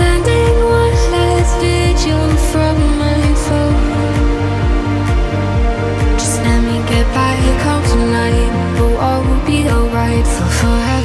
Sending one last video from my phone. Just let me get back home tonight. We'll all be alright for forever.